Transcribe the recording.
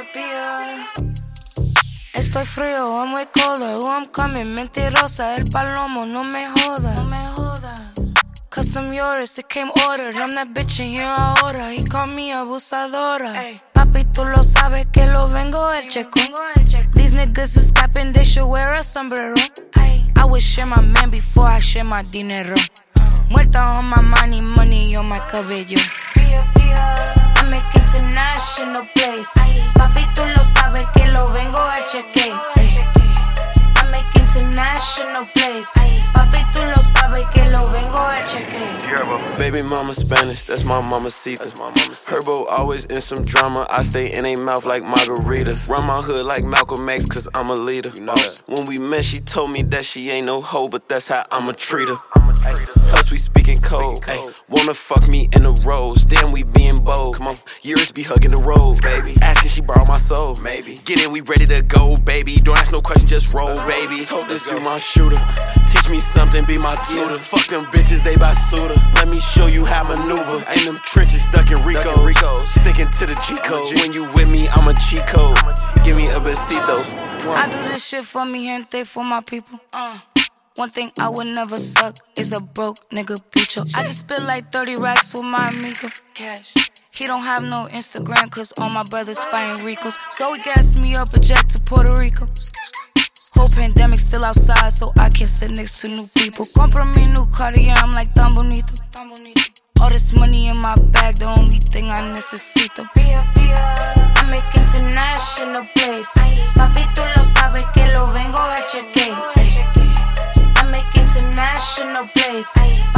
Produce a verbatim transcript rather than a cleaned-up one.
pía. Estoy frío, I'm way colder. Who I'm coming, mentirosa. El palomo, no me jodas. No me jodas. Custom yours, it came ordered. I'm that bitch in here ahora. He called me abusadora. Ay. Papi, tú lo sabes que lo vengo el checo. These niggas is capping, they should wear a sombrero. Ay. I would share my man before I share my dinero. Muerta on my money, money on my cabello. Pia, pia. I make international plays. Papi, tú lo sabes que lo vengo a chequear. I make international plays. Papi, tú lo sabes que lo vengo a chequear. Baby mama Spanish, that's my mamacita. Herbo always in some drama, I stay in a mouth like margaritas. Run my hood like Malcolm X, cause I'm a leader. You know that. When we met, she told me that she ain't no hoe, but that's how I'ma treat her. Plus we speaking cold, ay, wanna fuck me in the rose. Damn, we being bold. Come on, years be hugging the road, baby. Asking she borrow my soul, maybe. Get in, we ready to go, baby. Don't ask no question, just roll, baby. Told this you my shooter. Teach me something, be my tutor. Fuck them bitches, they buy suitor. Let me show you how maneuver. Ain't them trenches stuck in Rico's. Sticking to the G code. When you with me, I'm a cheat code. Give me a besito. I do this shit for me, gente, for my people. Uh. One thing I would never suck is a broke nigga bicho. I just spit like thirty racks with my amigo. Cash. He don't have no Instagram cause all my brothers fighting Ricos. So he gassed me up a jet to Puerto Rico. Whole pandemic still outside so I can sit next to new people. Compra me new Cartier, I'm like tan bonito. All this money in my bag, the only thing I necesito. Pia, pia. I make international plays. Papi, tú lo sabes que lo vengo a chequear. International place.